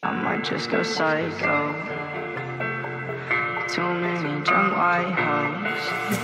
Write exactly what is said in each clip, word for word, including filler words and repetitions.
I might just go psycho. Too many drunk white hoes.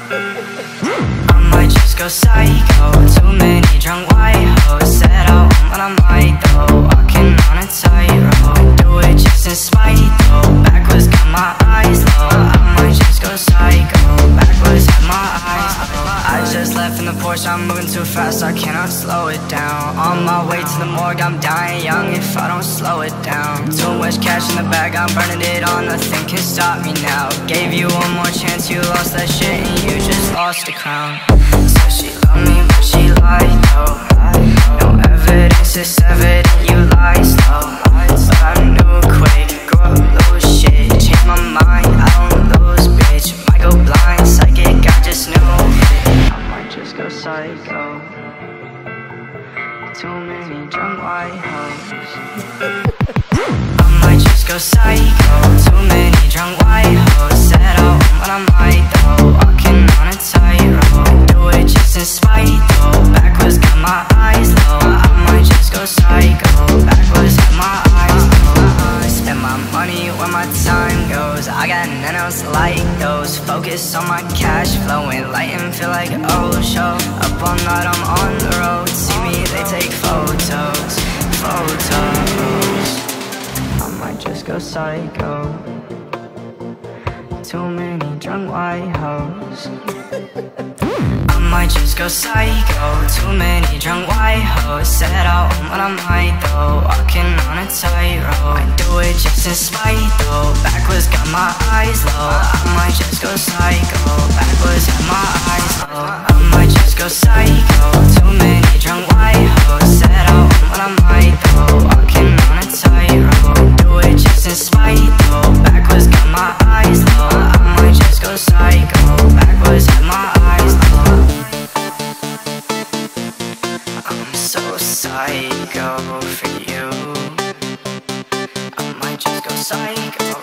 I might just go psycho. Too many drunk white hoes. Said I won't, but I might though. Walking on a tightrope. I do it just in spite though. Backwards got my eyes low. I might just go psycho. Backwards got my eyes low. I just left in the Porsche. I'm moving too fast, I cannot slow it down. On my way to the morgue, I'm dying young if I don't slow it down. Too much cash in the bag, I'm burning it all. Nothing can stop me now. Gave you one more chance, you lost that shit and you just lost the crown. So she loved me, but she lied though. No evidence, it's evident you lie slow. But I knew quick, grow up, lose shit. Change my mind, I don't lose, bitch. Might go blind, psychic, I just knew it. I might just go psycho. Too many drunk white hoes. I might just go psycho. Too many drunk white hoes. Said I won't, but I might though. Walking on a tightrope. I do it just in spite though. Backwards got my eyes low. I might just go psycho. Backwards got my eyes low. Spend my money where my time goes. I got none else like those. Focus on my cash flowing. Light and feel like oh show. Up all night, I'm on the road. See me, they take photos. Photos. I might just go psycho. Too many drunk white hoes. I might just go psycho. Too many drunk white hoes. Said I won't, but I might though. Walking on a tightrope. I do it just in spite though. Backwards got my eyes low. I might just go psycho. Backwards got my eyes low. I might just go psycho. Too many drunk white hoes. Said I won't, but I might though. Walking on a tightrope. I do it just in spite though. Backwards got my eyes low. I might just go psycho. Backwards got my eyes low. I'm so psycho for you. I might just go psycho.